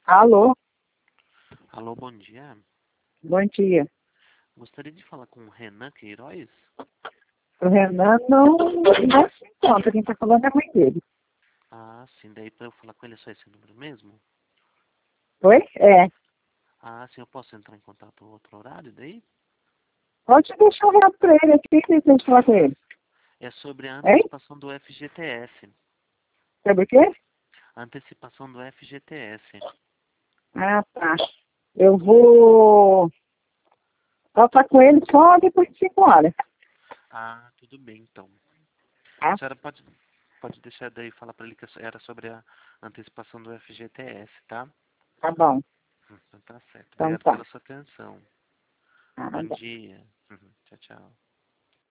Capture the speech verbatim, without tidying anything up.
Alô, Alô, bom dia. bom dia. Gostaria de falar com o Renan Queiroz? O Renan não, não se encontra, quem está falando é a mãe dele. Ah, sim, daí para eu falar com ele é só esse número mesmo? Oi? É. Ah, sim, eu posso entrar em contato outro horário daí? Pode deixar o recado para ele aqui, que tem que falar com ele. É sobre a Hein? antecipação do F G T S. Sabe o quê? Antecipação do F G T S. Ah, tá. Eu vou falar com ele só depois de cinco horas. Ah, tudo bem, então. A Tá? senhora pode, pode deixar daí e falar para ele que era sobre a antecipação do F G T S, tá? Tá bom. Hum, Então tá certo. Então Obrigado tá. pela sua atenção. Bom Nada. dia. Uhum, Tchau, tchau.